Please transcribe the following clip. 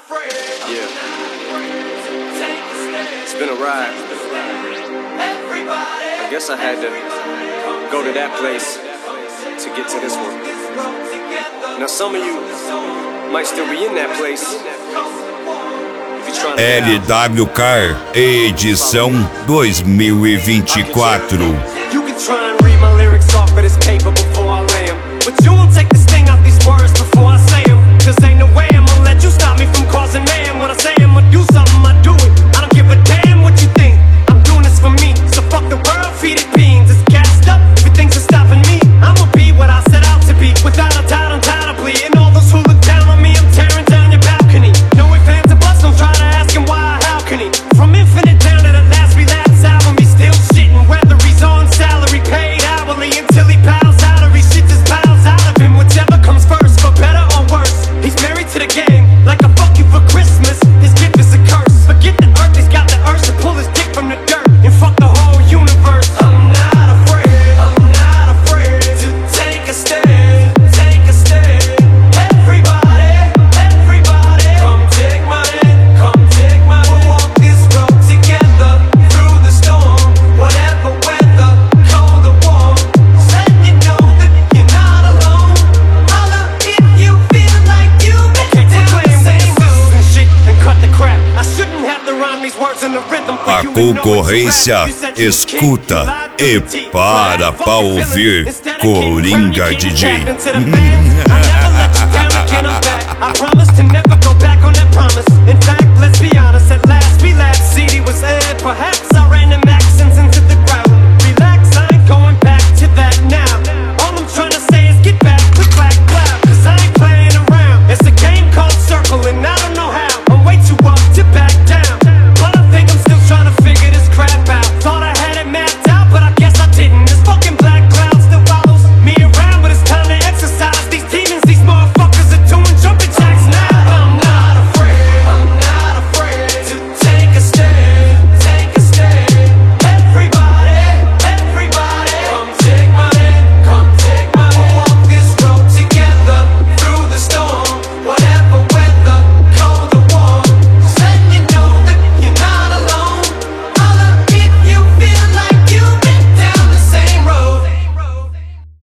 Yeah. It's been a ride. I guess I had to go to that place to get to this one. Now some of you might still be in that place. LWCar, edição 2024. You can try and read my lyrics off of this paper before I lay 'em, but you won't take the sting out these words before I say 'em. Cause ain't no way I'ma let you stop me from causing mayhem. When I say I'ma do something, I do it. I don't give a damn what you think. I'm doing this for me, so fuck the world, feed it beans. It's gassed up, everything's stopping me. I'ma be what I set out to be, without a doubt, undoubtedly. And all those who look down on me, I'm tearing down your balcony. No ifs, ands, or buts, don't try to ask him why or how can he. From Infinite down to the last relapse album, he's still shitting. Whether he's on salary, paid hourly, until he bows out or he shit his bowels out of him. Whichever comes first, for better or worse. He's married to the game, like a fuck you for Christmas. His gift is a curse. Forget the earth, he's got the urge to pull his dick from the dirt and fuck the whole universe. I'm not afraid to take a stand, take a stand. Everybody, come take my hand, come take my hand. We'll walk this road together, through the storm, whatever weather, cold or warm. Just letting you know that you're not alone. Holla if you feel like you can claim the same shit and cut the crap. I shouldn't have to rhyme these words in the rhythm for A you to know it's concorrência rap. You said you escuta can't, e para pra ouvir Coringa DJ. I never let you down again, I'm back. I promise to never